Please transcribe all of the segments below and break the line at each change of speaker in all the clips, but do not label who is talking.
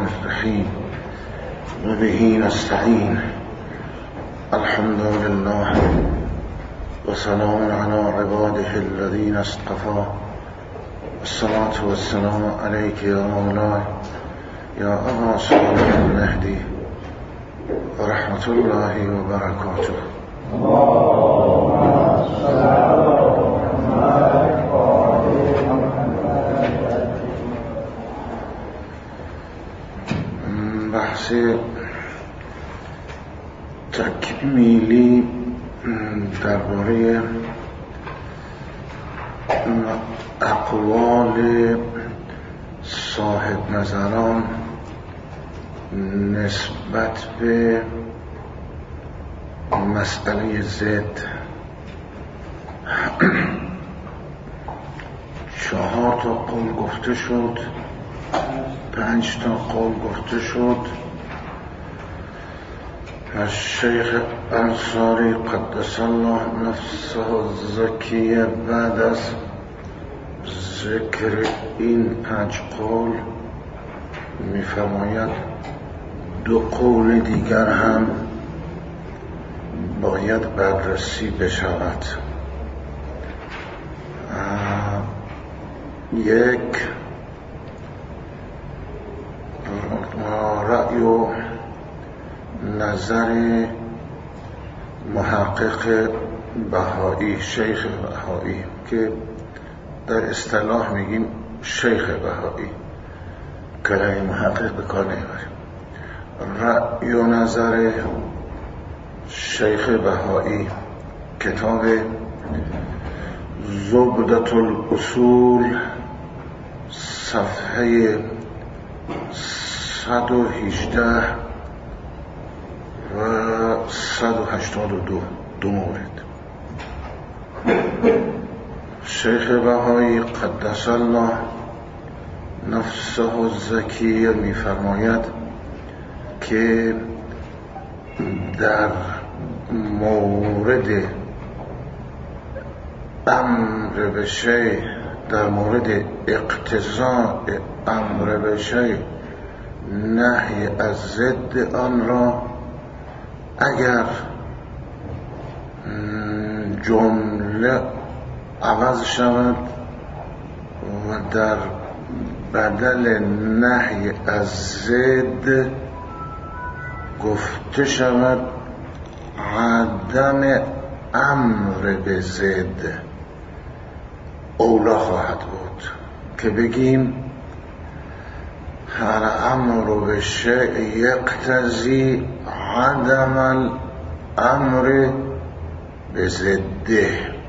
الرحمن الرحيم وبه نستعين الحمد لله وسلام على عباده الذين اصطفى الصلاة والسلام عليك يا مولاي يا أبا صالح المهدي ورحمة الله وبركاته. بحث تکمیلی درباره اقوال صاحب نظران نسبت به مسئله ضد. 4 تا قول گفته شد، 5 تا قول گفته شد. الشیخ انصاری قدس الله نفسه الزکیه بعد از ذکر این 5 قول می‌فرماید 2 قول دیگر هم باید بررسی بشود. یک رأی و نظر محقق بهایی، شیخ بهایی که در اصطلاح میگیم شیخ بهایی، کلمه محقق به کار نمیبریم. رأی و نظر شیخ بهایی، کتاب زبدة الاصول، صفحه 118 و 182. 2 مورد. شیخ بهایی قدس الله نفسه الزکیه می‌فرماید که در مورد امر به شیء، در مورد اقتضاء امر به شیء، نهی از ضد آن را اگر جمله عوض شود و در بدل نهی از ضد گفته شود عدم امر به ضد، اولا خواهد بود که بگیم هر امر به شیء یقتضی عدم الامر به ضده.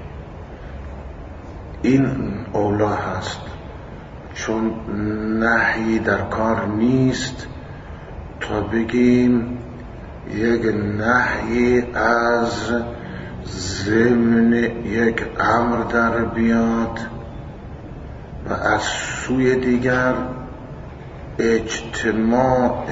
این اولا هست، چون نهی در کار نیست تا بگیم یک نهی از ضمن یک امر در بیاد و از سوی دیگر اجتماع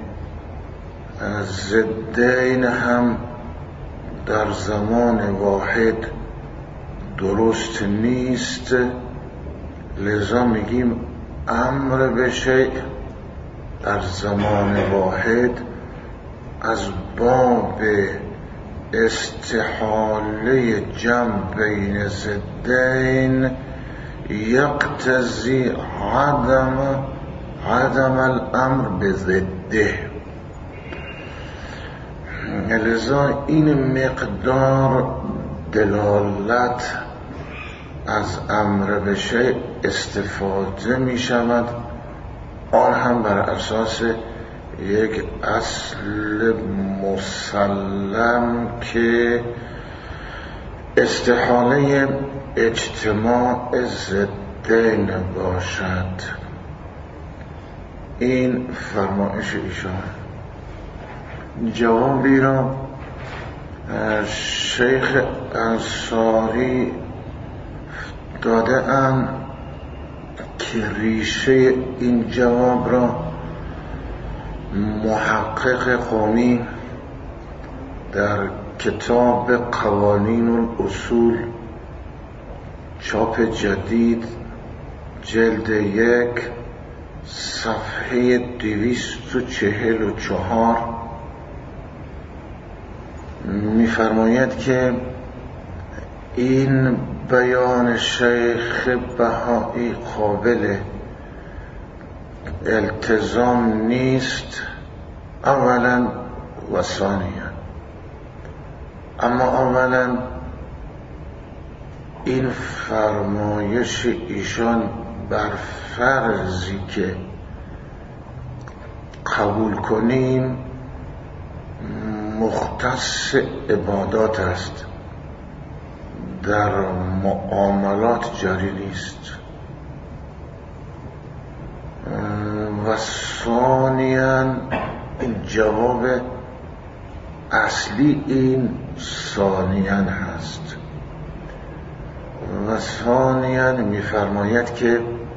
ضدین هم در زمان واحد درست نیست. لذا میگیم امر به شیء در زمان واحد از باب استحاله جمع بین ضدین یقتضی عدم الامر به ضده. لذا این مقدار دلالت از امر به شیء استفاده می شود، آن هم بر اساس یک اصل مسلم که استحاله اجتماع ضدین باشد. این فرمایش ایشان. جوابی را شیخ انصاری داده اند که ریشه این جواب را محقق قومی در کتاب قوانین الاصول چاپ جدید جلد 1 صفحه 244 می‌فرماید که این بیان شیخ بهایی قابل التزام نیست اولا و ثانیا. اما اولا این فرمایش ایشان بر فرضی که قبول کنیم مختص عبادات است، در معاملات جاری نیست. و ثانیاً این جواب اصلی این ثانیاً هست. و ثانیاً می‌فرماید که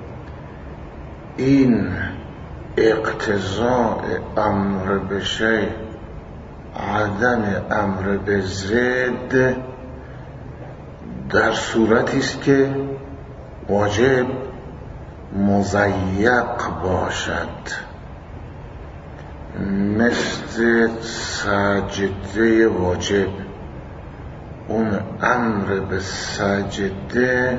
این اقتضاء امر به شیء عدم امر به ضد در صورتی است که واجب مضیق باشد، مثل سجده واجب. اون امر به سجده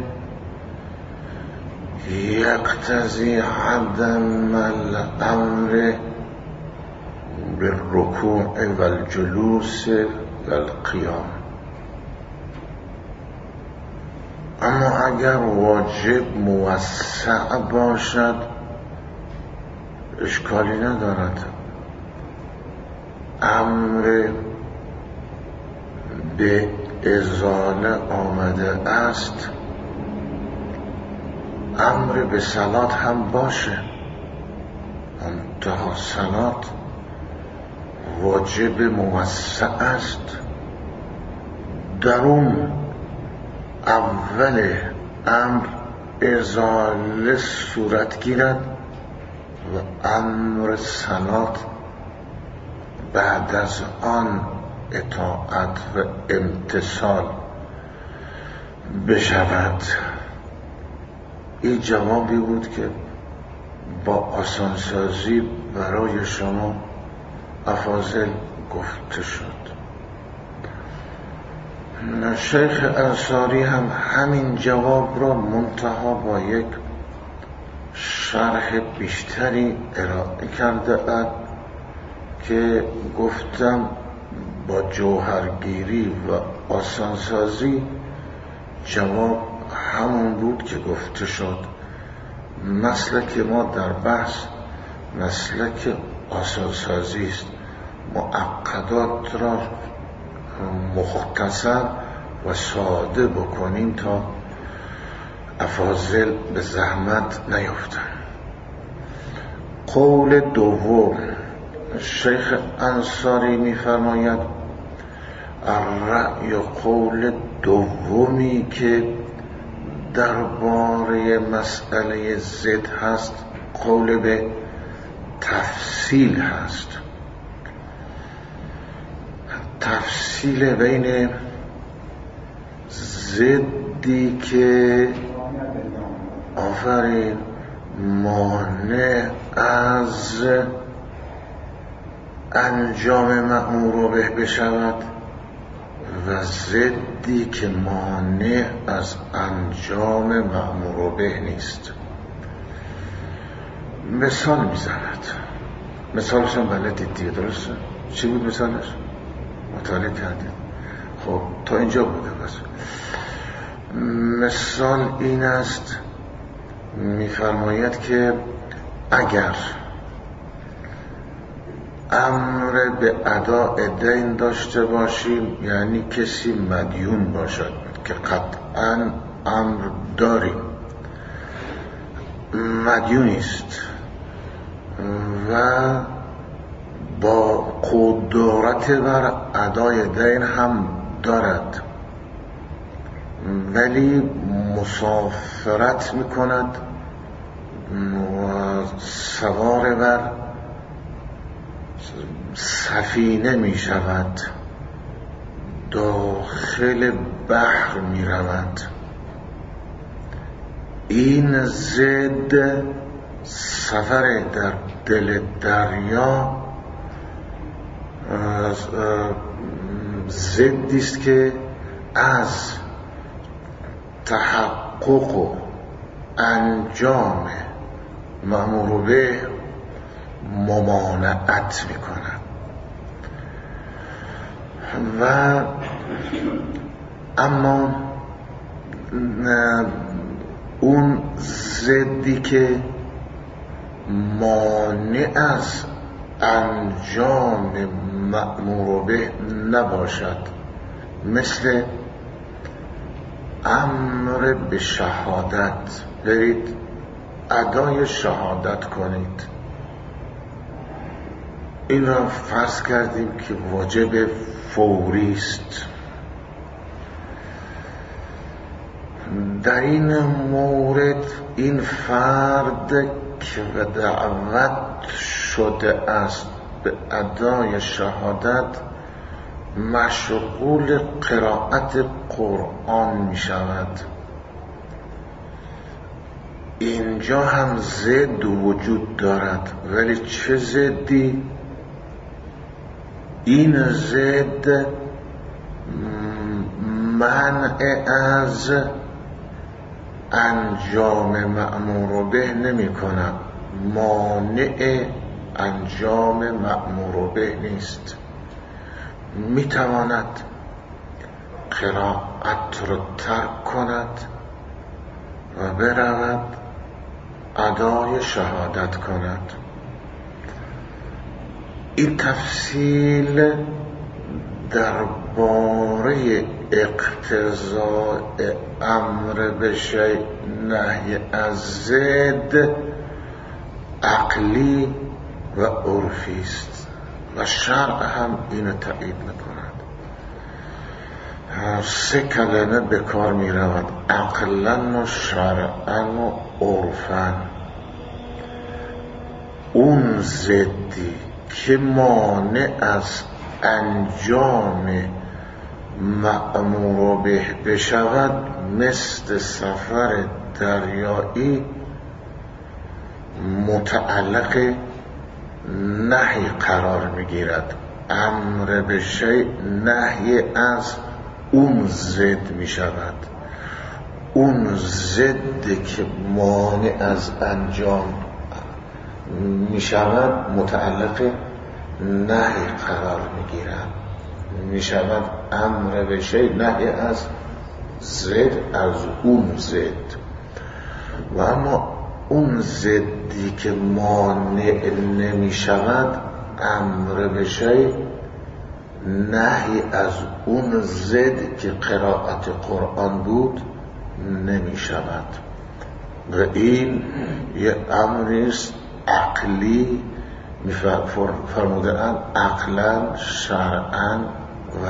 یقتضی عدم الامر بالرکوع و الجلوس و القیام. اما اگر واجب موسع باشد اشکالی ندارد، امر به ازاله آمده است، امر به صلات هم باشه. منتها صلات واجب موسع است، در اون اول امر ازاله صورت گیرد و امر صلات بعد از آن اطاعت و امتثال بشود. این جوابی بود که با آسانسازی برای شما افاضل گفته شد. شیخ انصاری هم همین جواب را منتها با یک شرح بیشتری ارائه کرده است که گفتم با جوهرگیری و آسانسازی جواب همون بود که گفته شد. مسلک ما در بحث مسلک آسانسازی است، معقدات را مختصر و ساده بکنیم تا افاضل به زحمت نیفتند. قول دوم، شیخ انصاری می‌فرماید الرأی قول دومی که درباره مسئله ضد هست قول به تفصیل هست. تفصیل بین ضدی که آفرین مانع از انجام مأمور به بشود و ضدی که مانع از انجام مأمور به نیست. مثال میزند. مثالش هم بلدید دیگه، درسته؟ چی بود مثالش؟ مطالعه کردید. خب تا اینجا بوده. بس مثال این است، میفرماید که اگر امر به اداء دین داشته باشیم، یعنی کسی مدیون باشد که قطعا امر داریم، مدیونی است و با قدرت بر ادای دین هم دارد، ولی مسافرت میکند و سوار بر سفینه میشود، داخل بحر میرود. این ضد سفر در دل دریا ضدی است که از تحقق و انجام مأمور به ممانعت میکنن و اما اون ضدی که مانع از انجام مأمور به نباشد، مثل امر به شهادت، برید ادای شهادت کنید، این را فرض کردیم که واجب فوری است. در این مورد این فرد که دعوت شده است به ادای شهادت مشغول قرائت قرآن می شود. اینجا هم ضد وجود دارد، ولی چه ضدی؟ این ضد منع از انجام مأمور به نمی کند، مانع انجام مأمور به نیست. می تواند قرائت را ترک کند و برود ادای شهادت کند. این تفصیل درباره اقتضاء امر به شیء نهی از ضد عقلی و عرفی است و شرع هم اینو تایید میکند. 3 کلمه به کار می رود: عقلا و شرعا و عرفا. اون ضدی که مانع از انجام مأمور به بشود، مثل سفر دریایی، متعلق نهی قرار میگیرد. امر به شیء نهی از اون ضد می شود. اون ضد که مانع از انجام می شود متعلق نهی قرار می گیرد، می شود امر به شیء نهی از ضد، از اون ضد. و اما اون ضدی که مانع نمی شود، امر به شیء نهی از اون ضد که قرائت قرآن بود نمی شود. و این یه امری است عقلی، فرمودن عقلا، شرعا و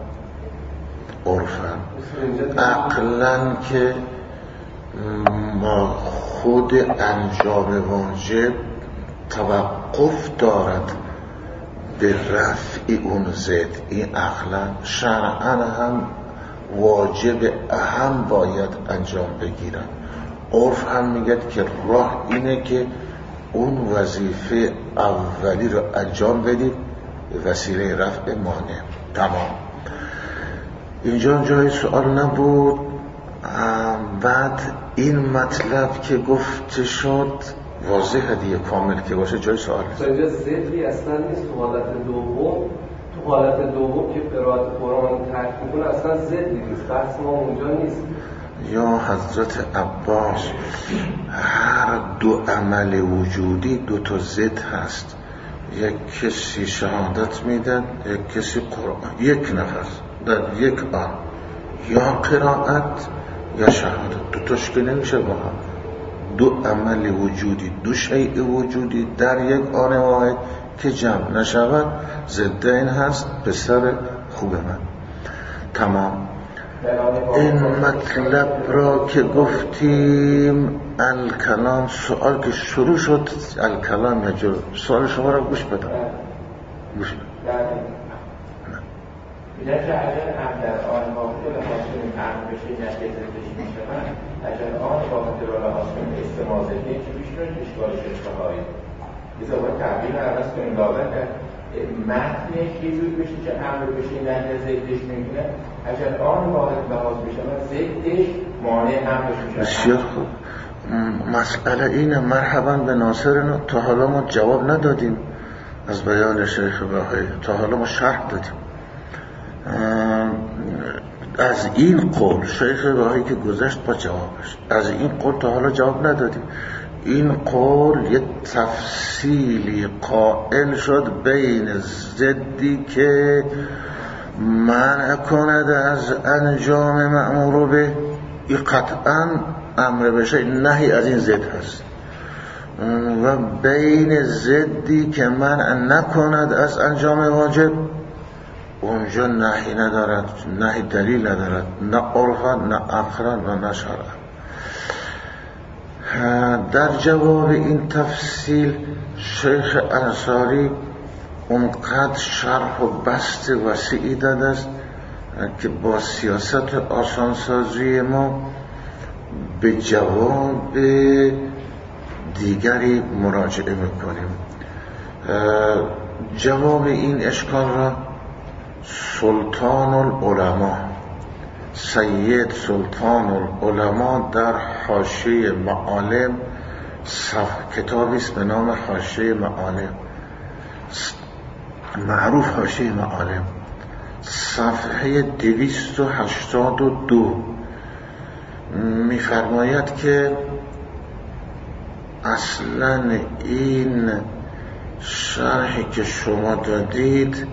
عرفا. عقلا که ما خود انجام واجب توقف دارد به رفع اون ضد، این عقلا. شرعا هم واجب اهم باید انجام بگیرن. عرف هم میگه که راه اینه که اون وظیفه اولی رو انجام بدید به وسیله رفع مانع. تمام. اینجا جای سوال نبود. بعد این مطلب که گفته شد واضحه دیگه، کامل که باشه جای سوال نیست.
اینجا ضدی اصلا نیست. تو حالت دوم که قرائت قرآن ترک میکنه اصلا ضدی نیست. بحث ما اونجا نیست.
یا حضرت عباس، هر دو عمل وجودی 2 تا ضد هست. یک کسی شهادت میدن، یک کسی قرآن، یک نفر در یک آن، یا قرائت یا شهادت، 2 تاش که نمیشه با هم. 2 عمل وجودی، 2 شیء وجودی در یک آن واحد که جمع نشود، ضد این هست. پسر خوب من. تمام. این مطلب را که گفتیم الکلام، سوال که شروع شد الکلام، یا جو سوال شما را گوش بدم. گوش بدم.
میگه که اگر هم در آن موقع به خاطر این امر بشه نتیجه بشه میشود، عشان آن واقع را لحاظ کنیم استمازدی که بیشتر اشکال ششته هایی یه زمان تعبیر رو عوض کنیم لابد در متنش یه جور بشه که امر بشه نه زدش میکنه عشان آن واقع لحاظ بشه و زدش مانع امرش میشه.
بسیار خوب. مسئله اینه. مرحبا به ناصرنا. تا حالا ما جواب ندادیم از بیان شیخ بهایی، تا حالا ما شرح دادیم از این قول. شیخ بهایی که گذشت با جوابش، از این قول تا حالا جواب ندادیم. این قول یه تفصیلی قائل شد بین زدی که منع کند از انجام مأمور به، این قطعا امر بشه نهی از این زد هست، و بین زدی که منع نکند از انجام واجب، اونجا نهی ندارد، نهی دلیل ندارد، نه عرفا نه عقلا نه شرعا. در جواب این تفصیل شیخ انصاری اونقدر شرح و بسط وسیعی داده است که با سیاست آسانسازی ما به جواب دیگری مراجعه میکنیم. جواب این اشکال را سلطان العلماء، سید سلطان العلماء در حاشیه معالم، کتابی است به نام حاشیه معالم، معروف حاشیه معالم، صفحه 282 می‌فرماید که اصلا این شرحی که شما دادید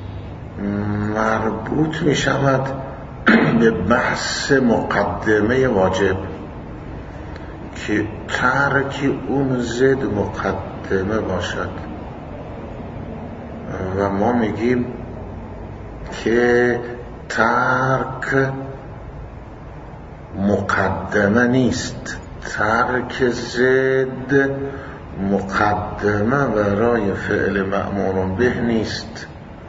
مربوط می شود به بحث مقدمه واجب که ترک اون زد مقدمه باشد و ما میگیم که ترک مقدمه نیست، ترک زد مقدمه برای فعل مأمور به نیست،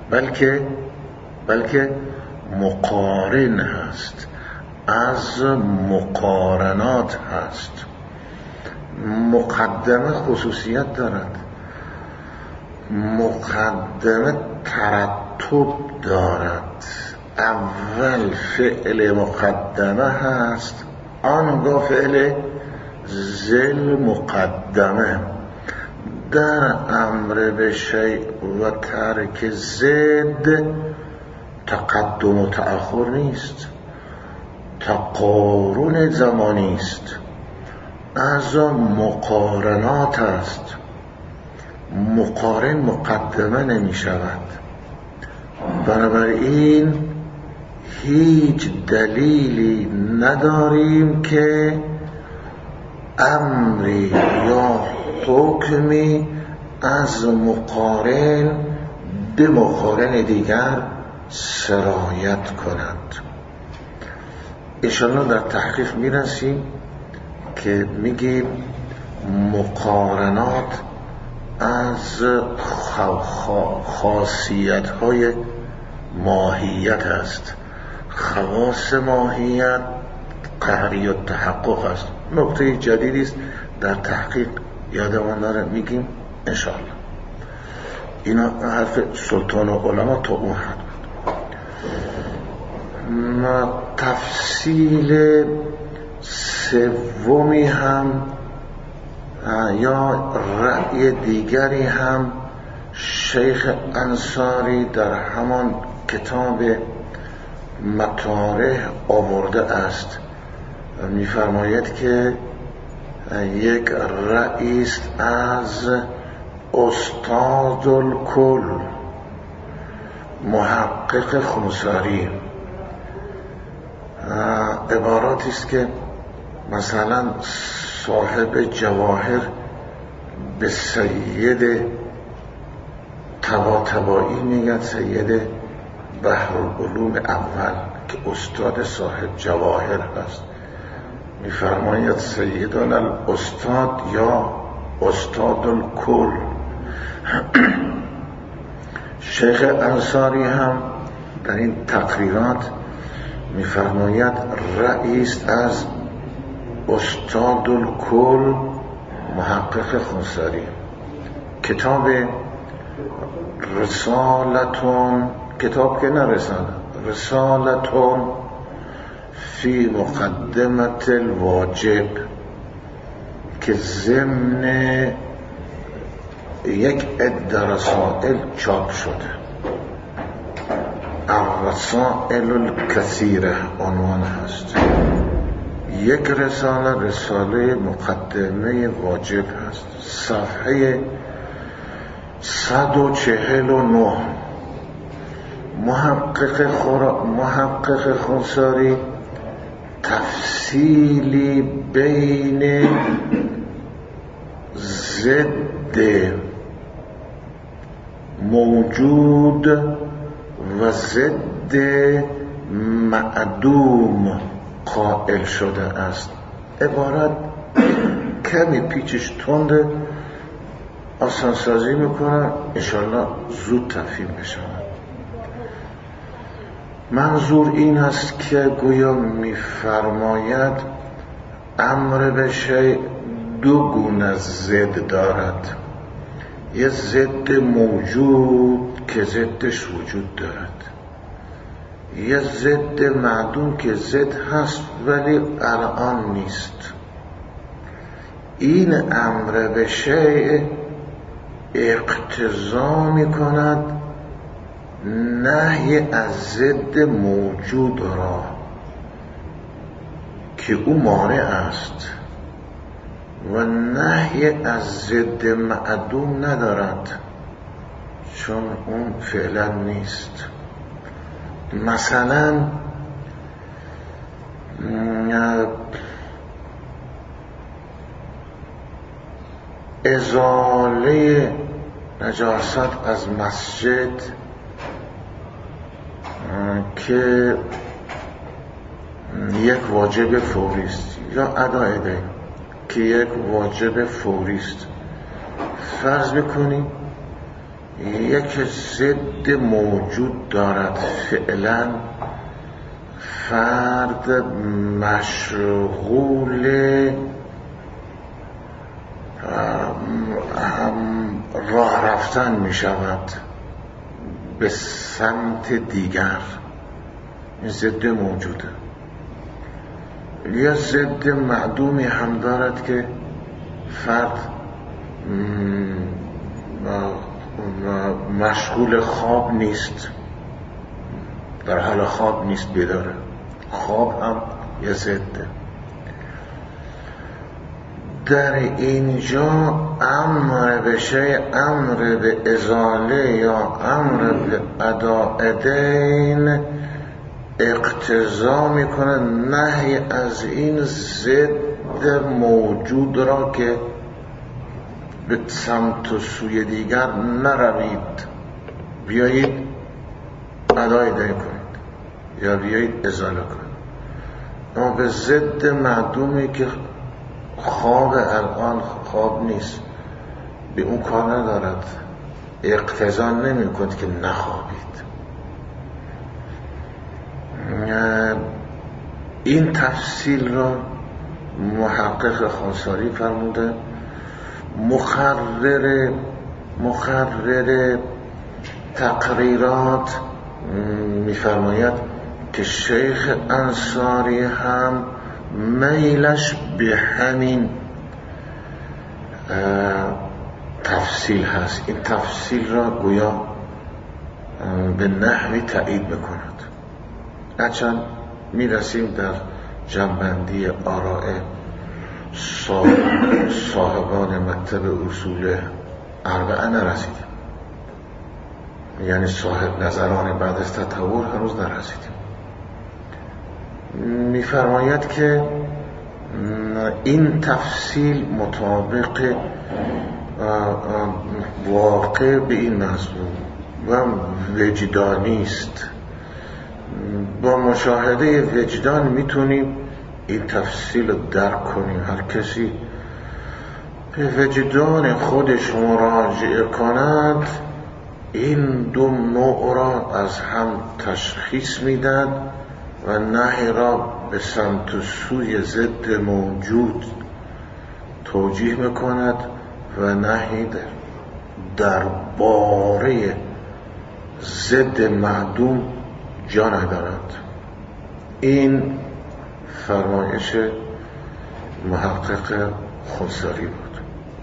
بلکه مقارن هست، از مقارنات هست. مقدمه خصوصیت دارد، مقدمه ترتب دارد. اول فعل مقدمه هست، آنگاه فعل ذل مقدمه. در امر به شیء و ترک زد تقدم و تأخر نیست، تقارن زمانی است، از مقارنات است. مقارن مقدمه نمی شود. بنابراین هیچ دلیلی نداریم که امری یا حکمی از مقارن به مقارن دیگر سرایت کند. انشاءالله در تحقیق میرسیم که میگیم مقارنات از خاصیت های ماهیت است. خواص ماهیت قهری و تحقق است. نکته جدیدی است در تحقیق یادمان داره میگیم انشاءالله. اینا حرف سلطان و علما تا اون حد بود. تفصیل سومی هم یا رأی دیگری هم شیخ انصاری در همان کتاب مطارح آورده است. می‌فرماید که یک رأی است از استاد الکل محقق خمساری. عباراتی است که مثلا صاحب جواهر به سید طباطبایی میگن، سید بحرالعلوم اول که استاد صاحب جواهر هست، میفرماید سیدان الاستاد یا استاد الکل. شیخ انصاری هم در این تقریرات میفرماید رئیس از استاد الکل محقق خونساری، کتاب رسالتون، کتاب که نه رسالتون فی مقدمت الواجب که ضمن یک عده رسائل چاپ شده. الرسائل الکثیره عنوان هست. یک رساله مقدمه واجب هست، صفحه 149. محقق خونساری تفصیلی بین ضد موجود و ضد معدوم قائل شده است. عبارت کمی پیچش تنده، آسانسازی میکنم، انشالله زود تفهیم بشود. منظور این است که گویا میفرماید امر به شیء دو گونه ضد دارد. یه ضد موجود که ضدش وجود دارد، یه ضد معدوم که ضد هست ولی الان نیست. این امر به شیء اقتضا می کند نهی از ضد موجود را که او مانع است و نهی از ضد معدوم ندارد چون اون فعلا نیست. مثلا ازاله نجاست از مسجد که یک واجب فوری است، یا ادای دین که یک واجب فوری است. فرض بکنید یک ضد موجود دارد، فعلا فرد مشغول راه رفتن می شود به سمت دیگر، این ضد موجوده. یا ضد معدومی هم دارد که فرد مشغول خواب نیست، در حال خواب نیست، بیداره. خواب هم یه ضده. در اینجا امر به شیء، امر به ازاله یا امر به اداء دین اقتضا میکنه نهی از این ضد موجود را که به سمت و سوی دیگر نروید، بیایید ادای دین کنید یا بیایید ازاله کنید. اما به ضد معدومی که خواب الان خواب نیست، به اون کار ندارد، اقتضا نمی کند که نخوابید. این تفصیل را محقق خونساری فرموده. مخرر تقریرات میفرماید که شیخ انصاری هم میلش به همین تفصیل هست. این تفصیل را گویا به نحوی تایید میکند. هرچند میرسیم در جنبندی آراء صاحبان مکتب اصول اربعه نرسیدیم، یعنی صاحب نظران بعد از تطور هنوز نرسیدیم. میفرماید که این تفصیل مطابق واقع به این مضمون و وجدانی است. با مشاهده وجدان میتونیم این تفصیل رو درک کنیم. هر کسی به وجدان خودش مراجعه کند این دو نوع را از هم تشخیص میدن و نهی را به سمت و سوی ضد موجود توجیه میکند و نهی درباره ضد معدوم جا ندارد. این فرمایش محقق خونساری بود.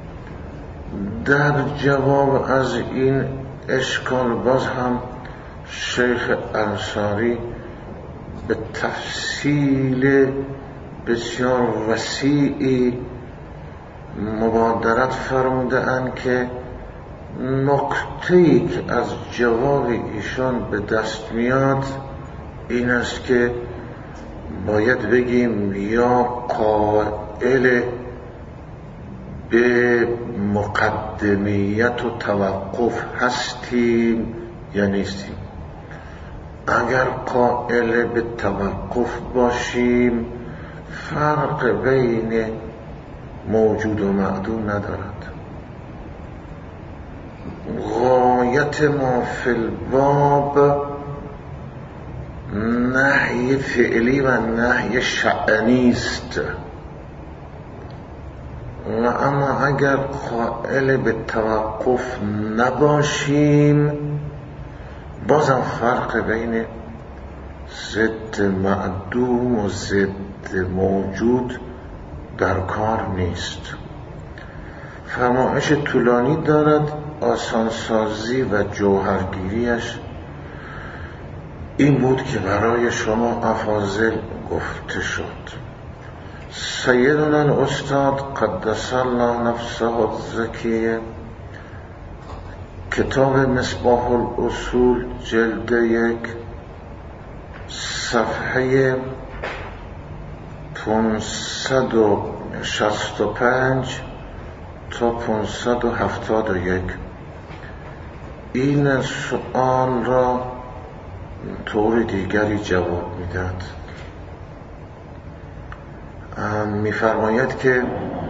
در جواب از این اشکال باز هم شیخ انصاری به تفصیل بسیار وسیعی مبادرت فرموده اند که نکته‌ای که از جواب ایشان به دست میاد این است که باید بگیم یا قائل به مقدمیت و توقف هستیم یا نیستیم. اگر قائل به توقف باشیم فرق بین موجود و معدوم ندارد. غایت ما فی الباب نهی فعلی و نهی شأنی است و اما اگر قائل به توقف نباشیم بازم فرق بین ضد معدوم و ضد موجود در کار نیست. فرمایش طولانی دارد. آسانسازی و جوهرگیریش این بود که برای شما افاضل گفته شد. سیدنا الاستاد قدس الله نفسه الزکیه کتاب مصباح الاصول جلد 1 صفحه 565 تا 571 این سؤال را طور دیگری جواب میداد. میفرماید که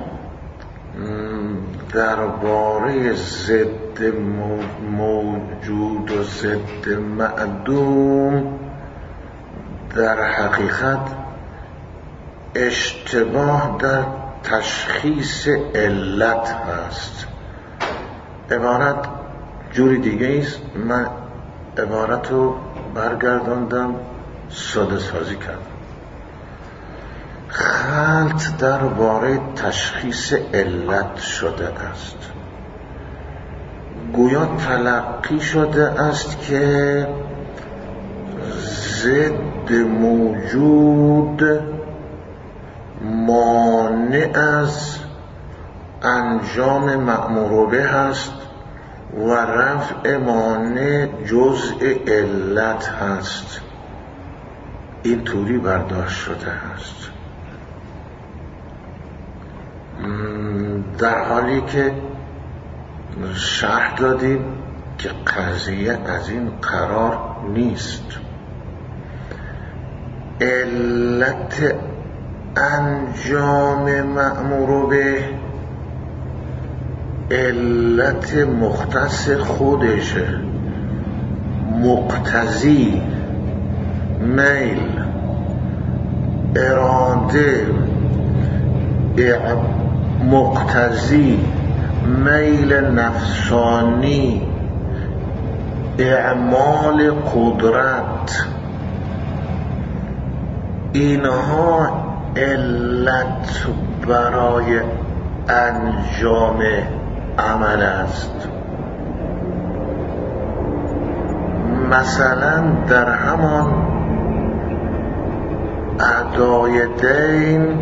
درباره ضد موجود و ضد معدوم در حقیقت اشتباه در تشخیص علت هست. عبارت جوری دیگه است. من عبارت رو برگرداندم ساده سازی کردم. خلط درباره تشخیص علت شده است. گویا تلقی شده است که ضد موجود مانع از انجام مأمور به هست و رفع مانع جزء علت هست. این طوری برداشت شده است، در حالی که شرح دادیم که قضیه از این قرار نیست. علت انجام مأمور به علت مختص خودشه، مقتضی، میل، اراده، مقتضی، میل نفسانی، اعمال قدرت، اینها علت برای انجام عمل است. مثلا در همان ادای دین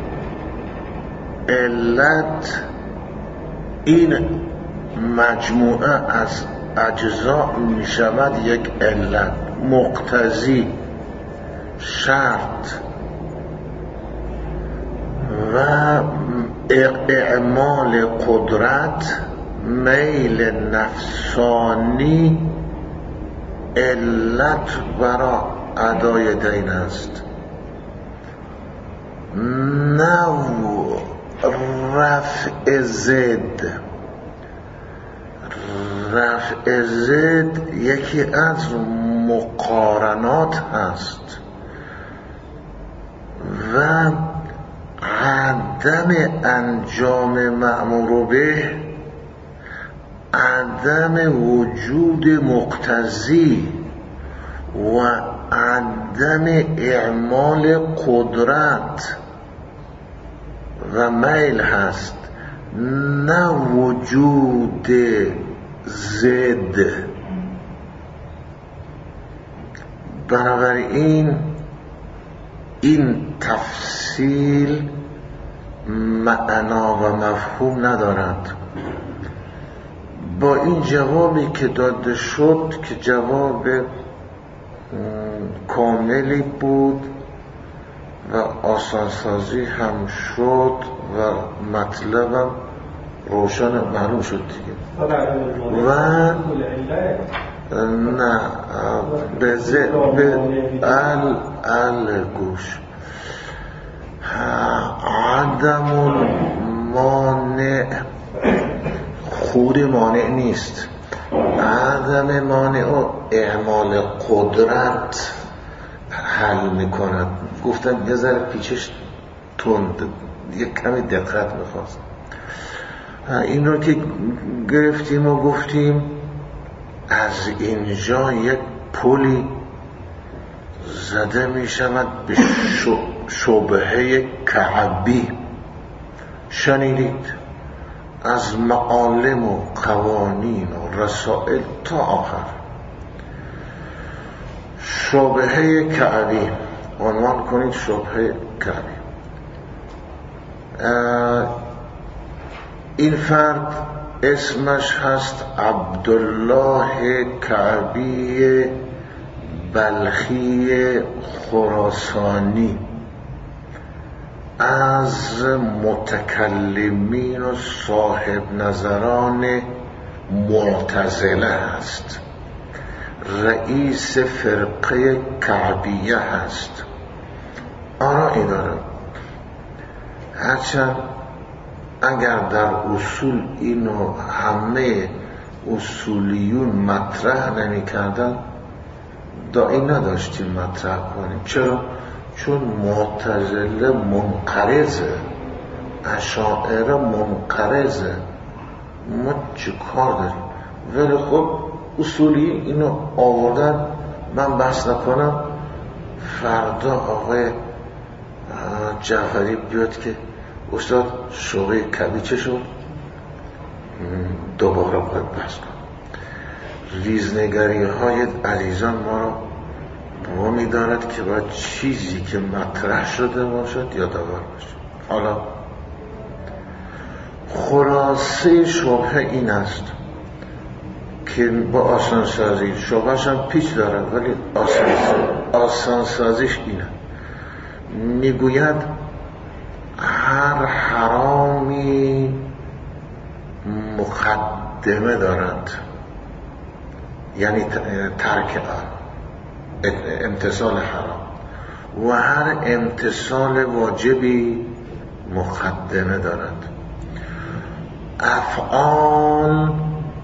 علت این مجموعه از اجزا می شود یک علت، مقتضی، شرط و اعمال قدرت، میل نفسانی علت برای ادای دین است. نه رفع ضد. رفع ضد یکی از مقارنات هست. و عدم انجام مأمور به، عدم وجود مقتضی و عدم اعمال قدرت و میل هست، نه وجود ضد. بنابراین این تفصیل معنا و مفهوم ندارد. با این جوابی که داده شد که جواب کاملی بود و آسانسازی هم شد و مطلبم روشن معلوم شد دیگه. و نه گوش عدم مانع خود مانع نیست، عدم مانع و اعمال قدرت حل میکند. گفتم یه ذره پیچش تند، یه کمی دقت میخواست. این رو که گرفتیم و گفتیم از اینجا یک پلی زده میشود به شبهه کعبی. شنیدید از معالم و قوانین و رسائل تا آخر. شبهه کعبی عنوان کنید، شبهه کعبی. این فرد اسمش هست عبدالله کعبی بلخی خراسانی، از متکلمین و صاحب نظران معتزله است. رئیس فرقه کعبیه هست. آرایی داره، هرچند اگر در اصول اینو همه اصولیون مطرح نمی کردن، داعی نداشتیم مطرح کنیم. چرا؟ چون معتزله منقرضه، اشاعره منقرضه، ما چه کار داریم؟ ولی خب اصولی اینو آوردن. من بحث نکنم، فردا آقای جعفری بیاد که استاد شعبه کبی چه شد؟ دوباره باید بحث کنم. ریزنگری های علیزان ما را وامی دارد که باید چیزی که مطرح شده باشد یادآور باشد. حالا خلاصه شبهه این است که با آسانسازی، شبهش هم پیچ دارد ولی آسانسازیش اینه. میگوید هر حرامی مقدمه دارد، یعنی ترک امتصال حرام، و هر امتصال واجبی مقدمه دارد. افعال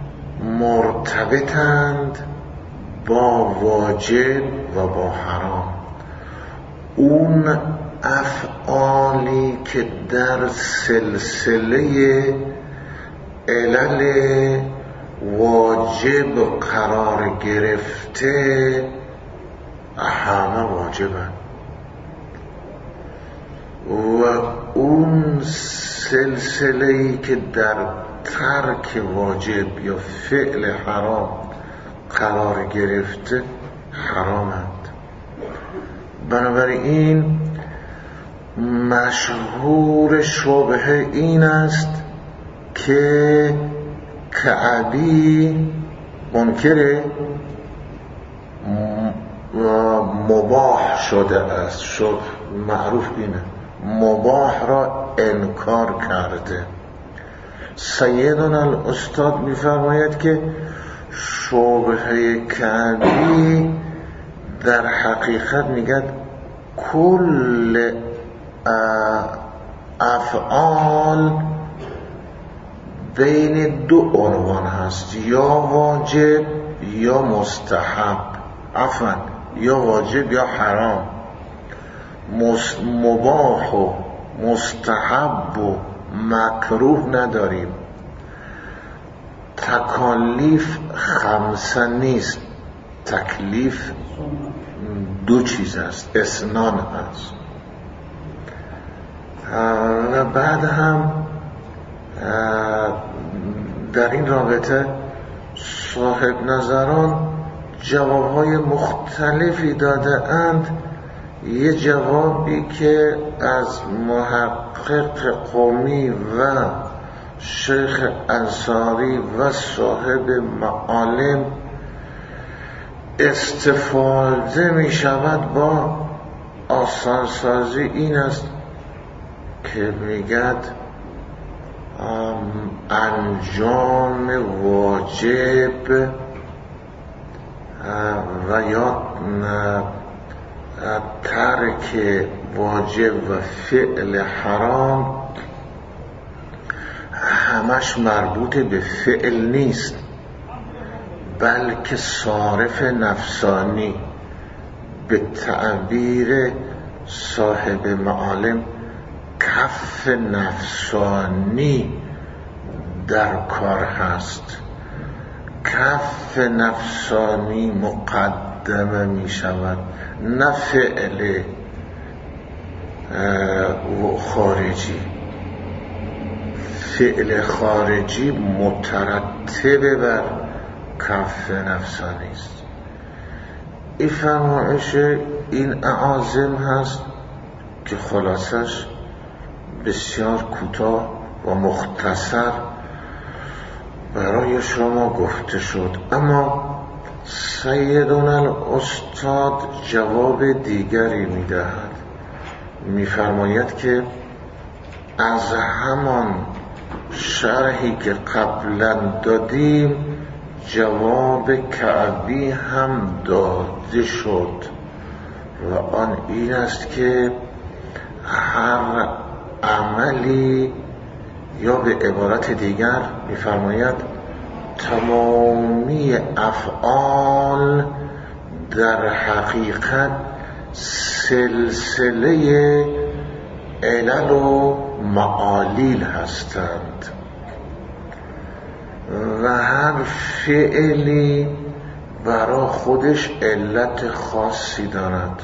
مرتبطند با واجب و با حرام. اون افعالی که در سلسله علل واجب قرار گرفته همه واجبن، و اون سلسله‌ای که در ترک واجب یا فعل حرام قرار گرفته حرامند. بنابراین مشهور شبهه این است که کعبی منکر مباح شده است. شبه معروف اینه، مباح را انکار کرده. سیدنا الاستاد میفرماید که شبهه کعبی در حقیقت میگه کل افعال بین دو عنوان هست، یا واجب یا مستحب، عفوا یا واجب یا حرام. مباح و مستحب و مکروه نداریم. تکالیف خمسه نیست، تکلیف دو چیز است، اسنان هست. و بعد هم در این رابطه صاحب نظران جوابهای مختلفی داده اند. یه جوابی که از محقق قمی و شیخ انصاری و صاحب معالم استفاده می شود با آسانسازی این است که میگد انجام واجب و یا ترک واجب و فعل حرام همش مربوط به فعل نیست، بلکه صارف نفسانی، به تعبیر صاحب معالم کف نفسانی در کار هست. کف نفسانی مقدمه می شود، نه فعل خارجی. فعل خارجی مترتب بر کف نفسانی است. این فرمایش این اعاظم هست که خلاصش بسیار کوتاه و مختصر برای شما گفته شد. اما سیدنا الاستاد جواب دیگری میدهد، میفرماید که از همان شرحی که قبلا دادیم جواب کعبی هم داده شد و آن این است که هر عملی، یا به عبارت دیگر میفرماید تمامی افعال در حقیقت سلسله علل و معالیل هستند و هر فعلی برای خودش علت خاصی دارد.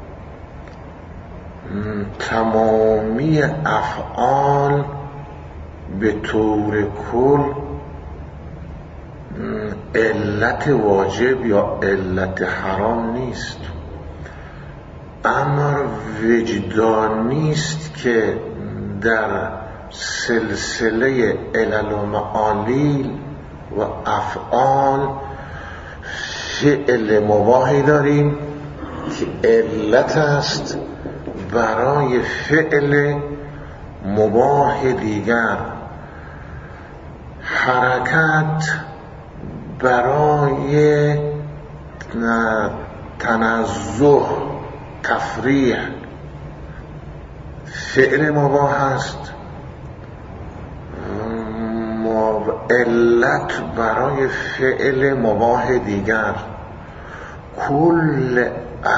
تمامی افعال به طور کل علت واجب یا علت حرام نیست، امر وجدانی است که در سلسله علل و معالیل و افعال فعل مباحی داریم که علت است برای فعل مباح دیگر، حرکت برای تنزه تفریح فعل مباح است، علت برای فعل مباح دیگر. کل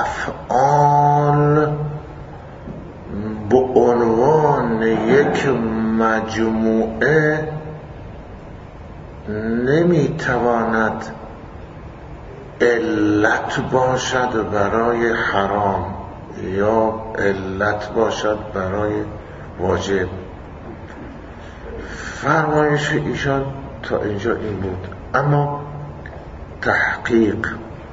افعال به عنوان یک مجموعه نمیتواند علت باشد برای حرام یا علت باشد برای واجب. فرمایش ایشان تا اینجا این بود. اما تحقیق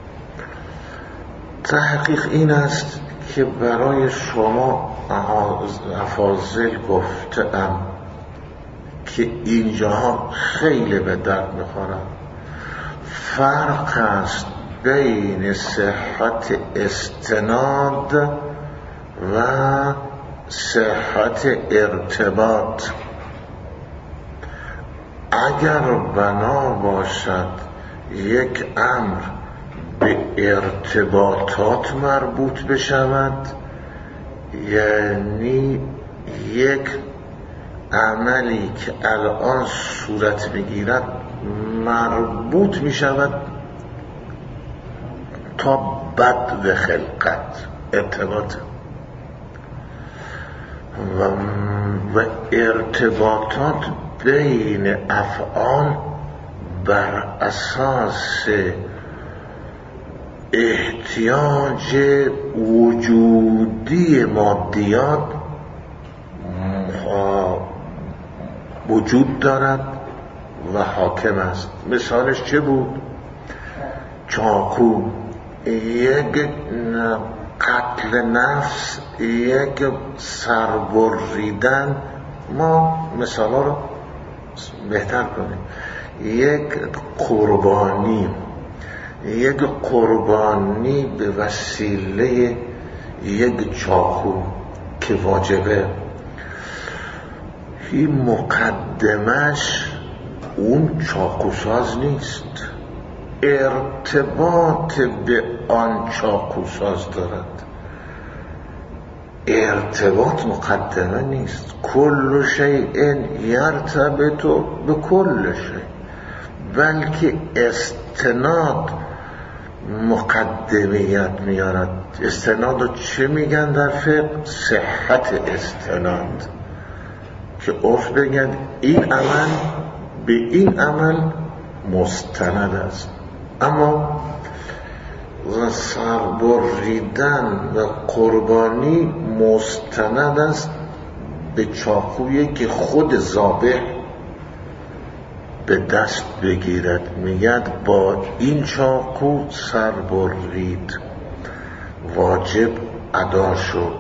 این است که برای شما افاضل گفتم که اینجاها خیلی به درد میخورم. فرق است بین صحت استناد و صحت ارتباط. اگر بنا باشد یک امر به ارتباطات مربوط بشود، یعنی یک عملی که الان صورت میگیرد مربوط میشود تا بدء خلقت، ارتباط. و ارتباطات بین افعال بر اساس احتیاج وجودی مادیات وجود دارد و حاکم است. مثالش چه بود؟ چاقو، یک قتل نفس، یک سربریدن. ما مثالا رو بهتر کنیم. یک قربانی به وسیله یک چاقو که واجبه، این مقدمش اون چاقوساز نیست، ارتباط به آن چاقوساز دارد. ارتباط مقدمه نیست. کل شیء یرتبط به کل شیء، بلکه استناد مقدمیت میارد. استناد رو چه میگن در فقه؟ صحت استناد، که عرف بگن این عمل به این عمل مستند است. اما سربریدن و قربانی مستند است به چاقویی که خود ذابح به دست بگیرد، میگد با این چاقو سر برید، واجب ادا شد.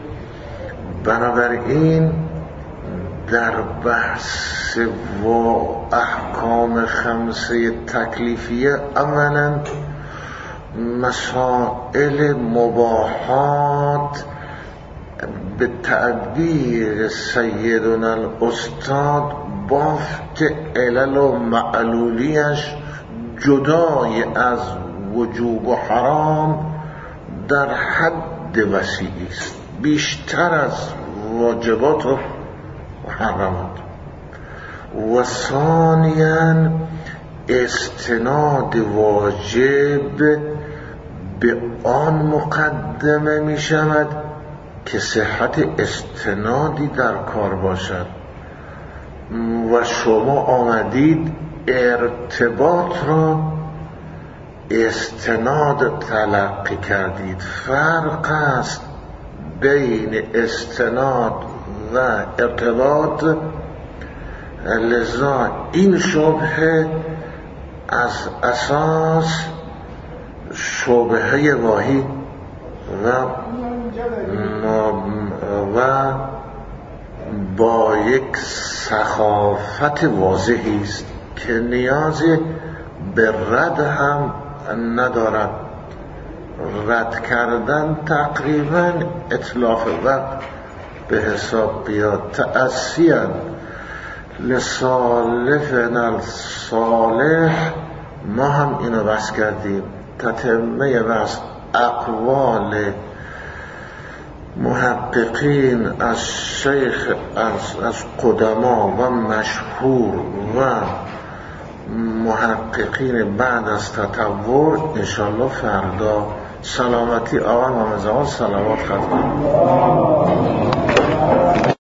بنابراین در بحث و احکام خمسه تکلیفیه اولا مسائل مباحات به تعبیر سیدنا الاستاد بافت علل و معلولیش جدای از وجوب و حرام در حد وسیعی است، بیشتر از واجبات و محرمات. و ثانیاً استناد واجب به آن مقدمه می شود که صحت استنادی در کار باشد و شما آمدید ارتباط را استناد تلقی کردید. فرق است بین استناد و ارتباط. لذا این شبهه از اساس شبهه واهی و با یک سخافت واضحی است که نیازی به رد هم ندارد. رد کردن تقریبا اتلاف وقت به حساب بیاد. تأسیاً لسالفنا الصالح ما هم اینو بس کردیم. تتمه بس اقوال محققین از شیخ از قدما و مشهور و محققین بعد از تطور انشالله فردا سلامتی آقا محمد زمان صلوات ختم.